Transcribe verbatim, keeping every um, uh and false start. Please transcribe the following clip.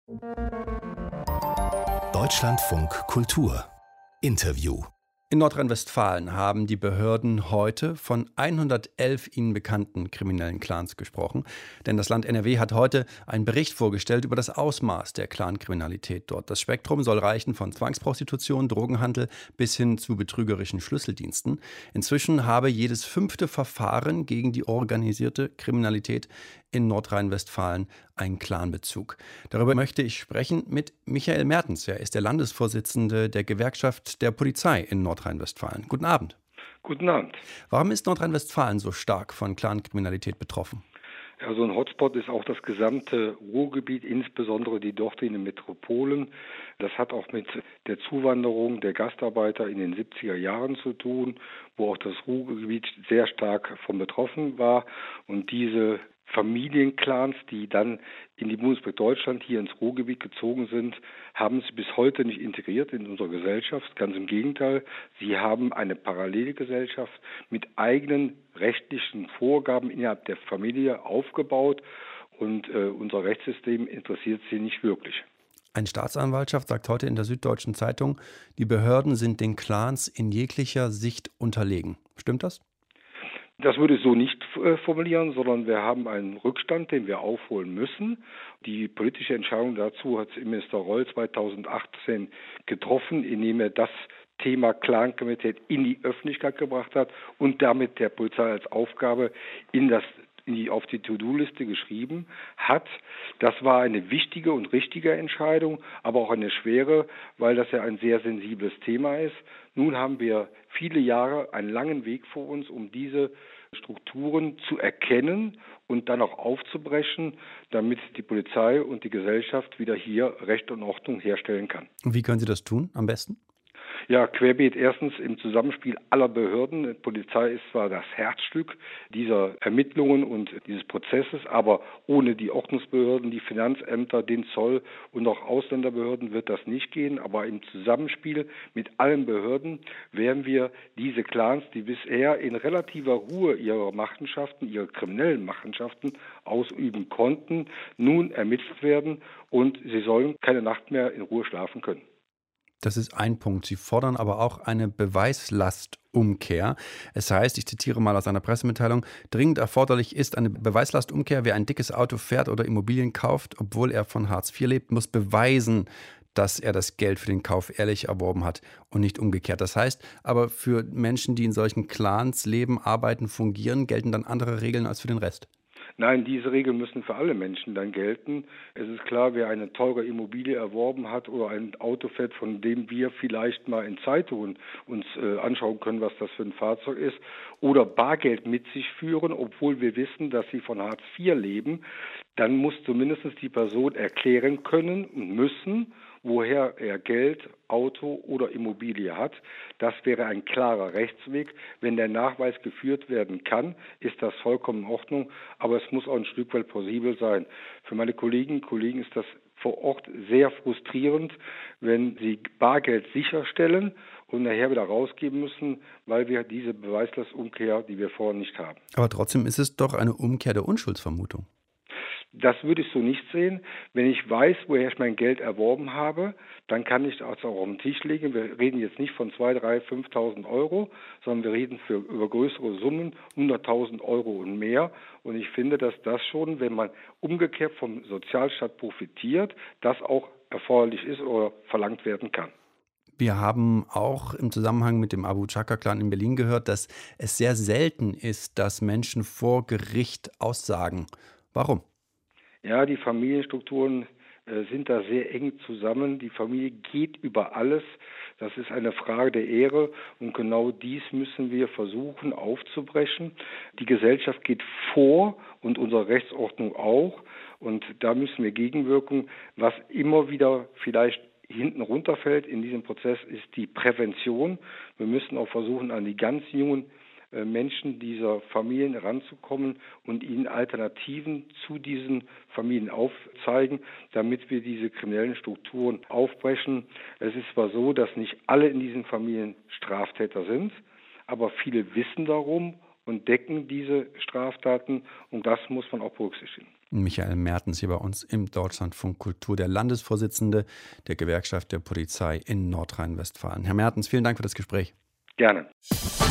Deutschlandfunk Kultur Interview. In Nordrhein-Westfalen haben die Behörden heute von hundertelf ihnen bekannten kriminellen Clans gesprochen. Denn das Land N R W hat heute einen Bericht vorgestellt über das Ausmaß der Clankriminalität dort. Das Spektrum soll reichen von Zwangsprostitution, Drogenhandel bis hin zu betrügerischen Schlüsseldiensten. Inzwischen habe jedes fünfte Verfahren gegen die organisierte Kriminalität in Nordrhein-Westfalen einen Clanbezug. Darüber möchte ich sprechen mit Michael Mertens. Er ist der Landesvorsitzende der Gewerkschaft der Polizei in Nordrhein-Westfalen. Guten Abend. Guten Abend. Warum ist Nordrhein-Westfalen so stark von Clankriminalität betroffen? Ja, so ein Hotspot ist auch das gesamte Ruhrgebiet, insbesondere die dortigen Metropolen. Das hat auch mit der Zuwanderung der Gastarbeiter in den siebziger Jahren zu tun, wo auch das Ruhrgebiet sehr stark von betroffen war. Und diese Familienclans, die dann in die Bundesrepublik Deutschland hier ins Ruhrgebiet gezogen sind, haben sich bis heute nicht integriert in unsere Gesellschaft. Ganz im Gegenteil, sie haben eine Parallelgesellschaft mit eigenen rechtlichen Vorgaben innerhalb der Familie aufgebaut und äh, unser Rechtssystem interessiert sie nicht wirklich. Eine Staatsanwaltschaft sagt heute in der Süddeutschen Zeitung, die Behörden sind den Clans in jeglicher Sicht unterlegen. Stimmt das? Das würde ich so nicht äh, formulieren, sondern wir haben einen Rückstand, den wir aufholen müssen. Die politische Entscheidung dazu hat Innenminister Reul zweitausendachtzehn getroffen, indem er das Thema Clankriminalität in die Öffentlichkeit gebracht hat und damit der Polizei als Aufgabe in das in die, auf die To-Do-Liste geschrieben hat. Das war eine wichtige und richtige Entscheidung, aber auch eine schwere, weil das ja ein sehr sensibles Thema ist. Nun haben wir viele Jahre einen langen Weg vor uns, um diese Strukturen zu erkennen und dann auch aufzubrechen, damit die Polizei und die Gesellschaft wieder hier Recht und Ordnung herstellen kann. Und wie können Sie das tun, am besten? Ja, querbeet erstens im Zusammenspiel aller Behörden. Die Polizei ist zwar das Herzstück dieser Ermittlungen und dieses Prozesses, aber ohne die Ordnungsbehörden, die Finanzämter, den Zoll und auch Ausländerbehörden wird das nicht gehen. Aber im Zusammenspiel mit allen Behörden werden wir diese Clans, die bisher in relativer Ruhe ihre Machenschaften, ihre kriminellen Machenschaften ausüben konnten, nun ermittelt werden und sie sollen keine Nacht mehr in Ruhe schlafen können. Das ist ein Punkt. Sie fordern aber auch eine Beweislastumkehr. Es heißt, ich zitiere mal aus einer Pressemitteilung, dringend erforderlich ist eine Beweislastumkehr. Wer ein dickes Auto fährt oder Immobilien kauft, obwohl er von Hartz vier lebt, muss beweisen, dass er das Geld für den Kauf ehrlich erworben hat und nicht umgekehrt. Das heißt aber, für Menschen, die in solchen Clans leben, arbeiten, fungieren, gelten dann andere Regeln als für den Rest. Nein, diese Regeln müssen für alle Menschen dann gelten. Es ist klar, wer eine teure Immobilie erworben hat oder ein Auto fährt, von dem wir vielleicht mal in Zeitungen uns äh, anschauen können, was das für ein Fahrzeug ist, oder Bargeld mit sich führen, obwohl wir wissen, dass sie von Hartz vier leben, dann muss zumindest die Person erklären können und müssen, woher er Geld, Auto oder Immobilie hat. Das wäre ein klarer Rechtsweg. Wenn der Nachweis geführt werden kann, ist das vollkommen in Ordnung, aber es muss auch ein Stück weit plausibel sein. Für meine Kolleginnen und Kollegen ist das vor Ort sehr frustrierend, wenn sie Bargeld sicherstellen und nachher wieder rausgeben müssen, weil wir diese Beweislastumkehr, die wir vorher nicht haben. Aber trotzdem ist es doch eine Umkehr der Unschuldsvermutung. Das würde ich so nicht sehen. Wenn ich weiß, woher ich mein Geld erworben habe, dann kann ich das auch auf den Tisch legen. Wir reden jetzt nicht von zweitausend, dreitausend, fünftausend Euro, sondern wir reden für, über größere Summen, hunderttausend Euro und mehr. Und ich finde, dass das schon, wenn man umgekehrt vom Sozialstaat profitiert, das auch erforderlich ist oder verlangt werden kann. Wir haben auch im Zusammenhang mit dem Abu Chaka-Clan in Berlin gehört, dass es sehr selten ist, dass Menschen vor Gericht aussagen. Warum? Ja, die Familienstrukturen äh, sind da sehr eng zusammen. Die Familie geht über alles. Das ist eine Frage der Ehre und genau dies müssen wir versuchen aufzubrechen. Die Gesellschaft geht vor und unsere Rechtsordnung auch und da müssen wir gegenwirken. Was immer wieder vielleicht hinten runterfällt in diesem Prozess ist die Prävention. Wir müssen auch versuchen, an die ganz jungen Menschen dieser Familien ranzukommen und ihnen Alternativen zu diesen Familien aufzeigen, damit wir diese kriminellen Strukturen aufbrechen. Es ist zwar so, dass nicht alle in diesen Familien Straftäter sind, aber viele wissen darum und decken diese Straftaten und das muss man auch berücksichtigen. Michael Mertens hier bei uns im Deutschlandfunk Kultur, der Landesvorsitzende der Gewerkschaft der Polizei in Nordrhein-Westfalen. Herr Mertens, vielen Dank für das Gespräch. Gerne.